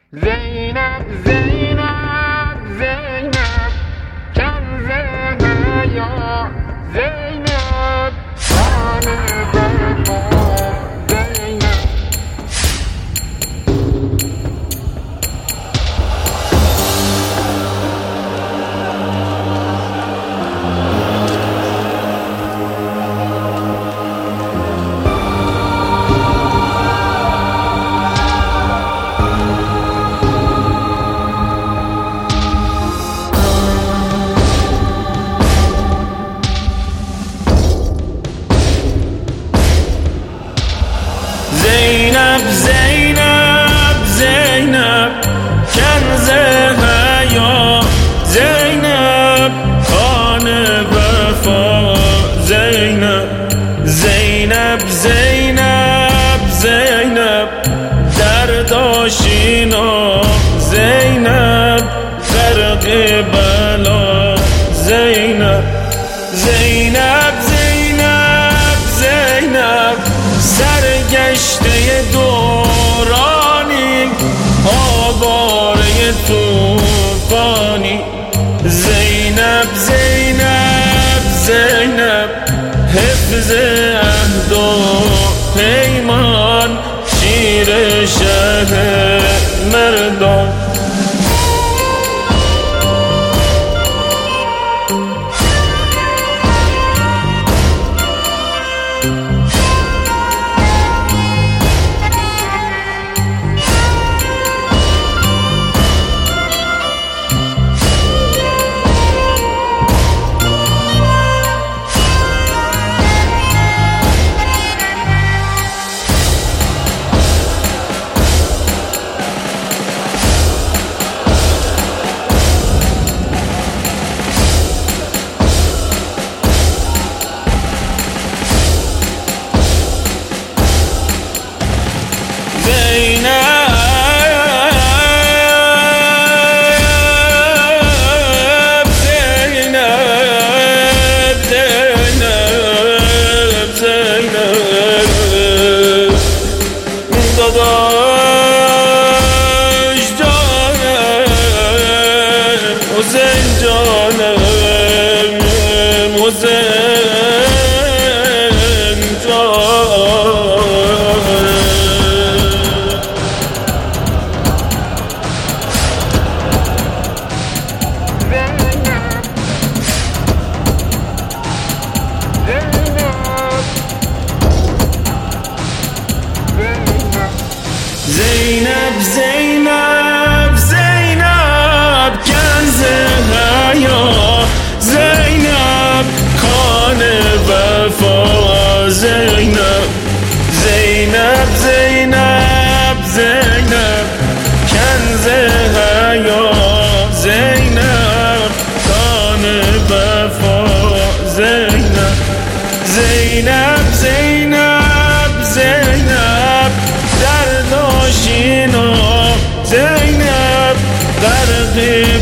زینب زینب زینب کنز حیا زینب خان وفا زینب زینب زینب زینب کنز حیا زینب خان وفا زینب زینب زینب زینب درد آشینا زینب غرق بلا زینب زینب زینب زینب سرگشته دورانی آواره توفانی زینب زینب زینب حفظ عهد و پیمان شیر شهر مردان زینب زینب زینب کنز حیا زینب خان وفا زینب زینب زینب زینب کنز حیا زینب خان وفا زینب زینب زینب زینب درد آشینا زینب غرق